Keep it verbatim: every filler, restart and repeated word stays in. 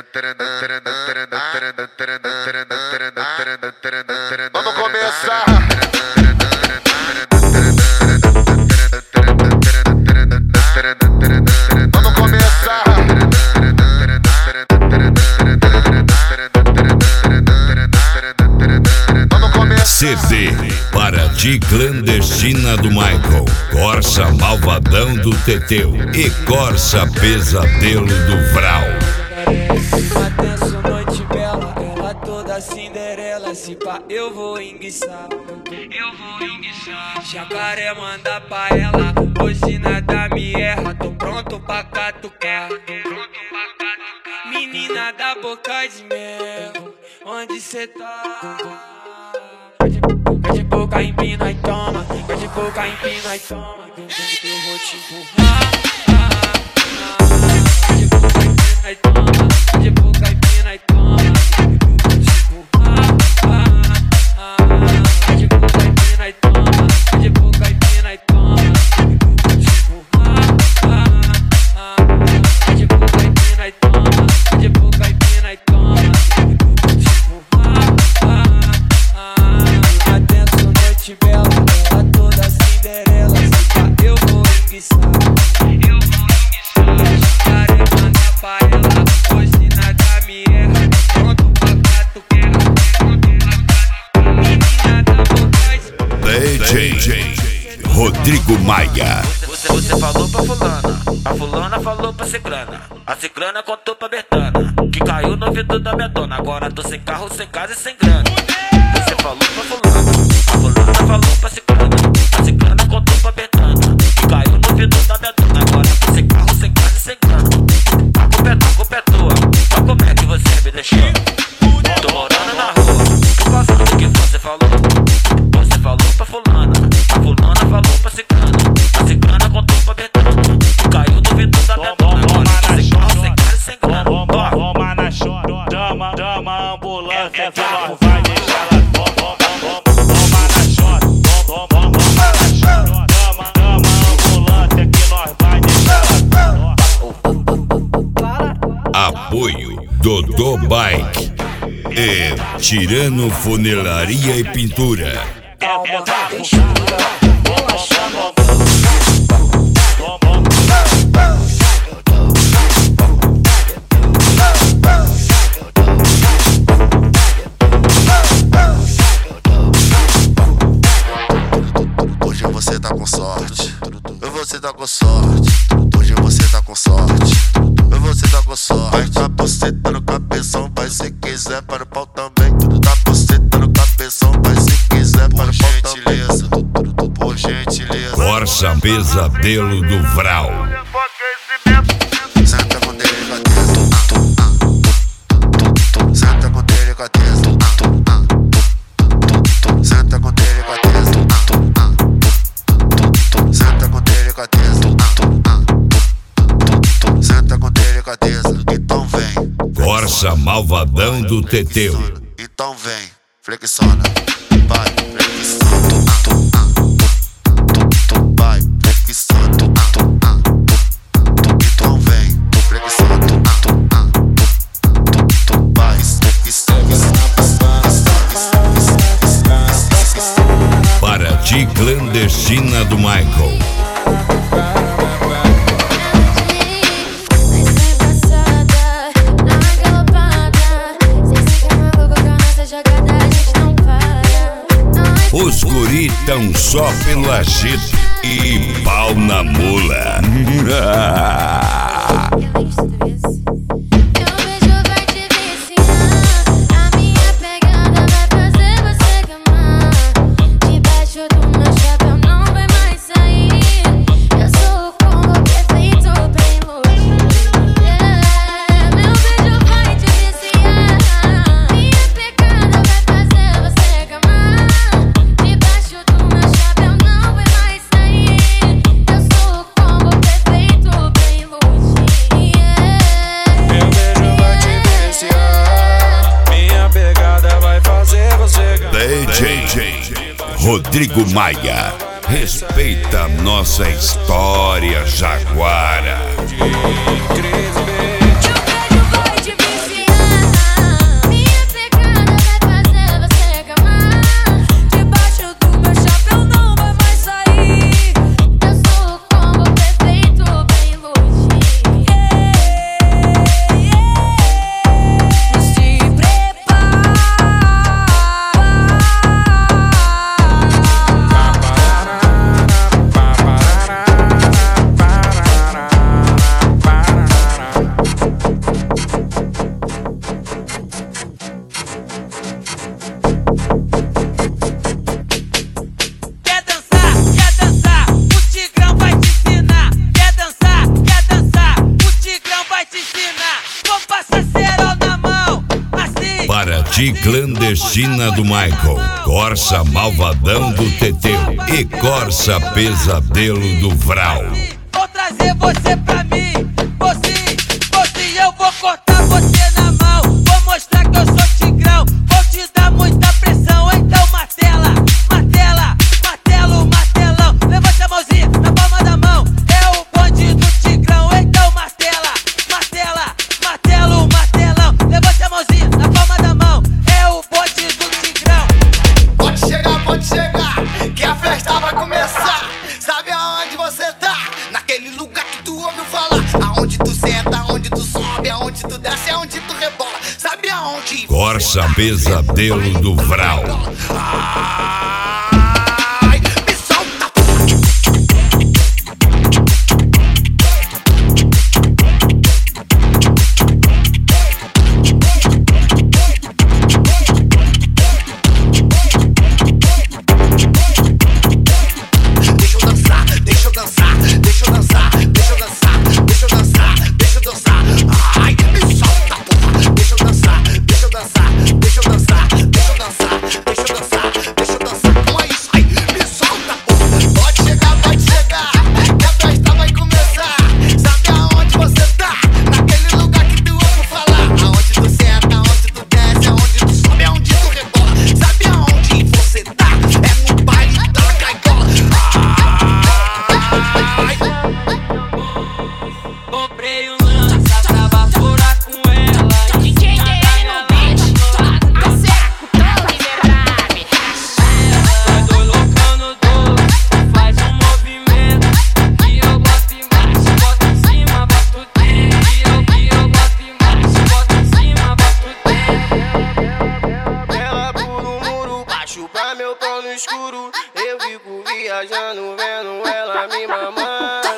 Vamos começar. Vamos começar. Vamos começar. C D para de clandestina do Michael, Corsa malvadão do Teteu e Corsa pesadelo do Vral. Atenção, noite bela, ela toda Cinderela. Se pá, eu vou enguiçar, eu vou enguiçar. Jacaré manda pra ela, hoje nada me erra. Tô pronto pra catucar, tô pronto pra catucar. Menina da boca de mel, onde cê tá? Quer de boca empina e toma, quer de boca empina e toma. Eu vou te empurrar. Quer de boca empina e toma, quer de boca empina e toma. Quer de boca empina e toma, quer de boca empina e toma. Quer de boca empina e toma, quer de boca empina e toma. Atenção, noite bela, ela toda Cinderela. Se pá, eu vou enguiçar, eu vou enguiçar. Jacaré manda pra ela, hoje nada me erra. Pronto pra catucar, pronto pra catucar. Menina da boca de D J Rodrigo Maia. Você, você falou pra fulana, a fulana falou pra cicrana, a cicrana contou pra Betana, que caiu no vidro da minha dona. Agora tô sem carro, sem casa e sem grana. Você falou pra fulana, a fulana falou pra cicrana, a cicrana contou pra Betana, que caiu no vidro da minha dona. Agora tô sem carro, sem casa e sem grana. A culpa é tua, a culpa é tua, mas como é que você me deixou? Tô morando na rua, tô passando o que você falou. Você falou pra fulana, a fulana falou pra cicrana, a cicrana contou pra Betana, que caiu no vidro da minha dona. Agora tô sem carro, sem casa e sem grana. Toma na chora, dama, dama, ambulância, que nós vai deixar ela. Toma na chora, toma na chora, dama, dama, ambulância, que nós vai deixar ela. Apoio Dodô Bike e Tirano Funelaria e Pintura. Calma, textura, relaxando. Hoje você tá com sorte, hoje você tá com sorte. Hoje você tá com sorte, hoje você tá com sorte. Vai tá buceta no cabeção, vai se quiser para o pau também. Tá buceta no cabeção, vai se quiser para o pau também. Por gentileza, Corsa pesadelo do Vral. senta com delicadeza, senta com delicadeza, senta com delicadeza, senta com delicadeza, senta com delicadeza. Então vem, Corsa malvadão do Teteu. então vem, flexiona, vai, flexiona, vai, flexiona, então vem, flexiona, vai, flexiona. Para de clandestina do Michael. Os guri tão só pelo agito e pau na mula. D J Rodrigo Maia. Respeita nossa história, Jaguara. vai te viciar. cerol na mão, assim. Paraty clandestina do Michael, Corsa malvadão do Teteu e Corsa pesadelo do Vral. Vou trazer você pra mim, você, você, eu vou cortar você na mão. Vou mostrar que eu sou tigrão, vou te dar muita pressão. Então martela, martela, martelo, martelão. Levanta a mãozinha na palma da mão, é o bonde do tigrão. Então martela, martela, martelo, martelão. Levanta a mãozinha na palma da mão, é o bonde do tigrão. Pode chegar, pode chegar, que a festa vai começar. Sabe aonde você tá? Naquele lugar que tu ouviu falar. Aonde tu senta, aonde tu sobe, aonde tu desce, aonde tu rebola. Sabe aonde? Corsa pesadelo do Vral. Ai, me solta. Deixa eu dançar, deixa eu dançar, deixa eu dançar, deixa eu dançar, deixa eu dançar, deixa eu dançar. Ai, me solta, porra. Deixa eu dançar, deixa eu dançar, deixa eu dançar, deixa eu dançar, deixa eu dançar, deixa eu dançar. Como é isso? Ai, me solta, porra. Pode chegar, pode chegar, que a festa vai começar. Sabe aonde você tá? Naquele lugar que tu ouve falar. Aonde tu senta, aonde tu desce, aonde tu sobe, aonde tu rebola. Sabe aonde você tá? É no baile da caigola. Comprei um lança pra baforar com ela. D J D L no beat, a seco, tão liberado. Nós dois loucão no dobro, faz um movimento. E eu boto embaixo, boto em cima, boto dentro. E eu, e eu boto embaixo, boto em cima, boto dentro. Ela por um muro baixo pra meu pau no escuro. Eu fico viajando, vendo ela me mamar.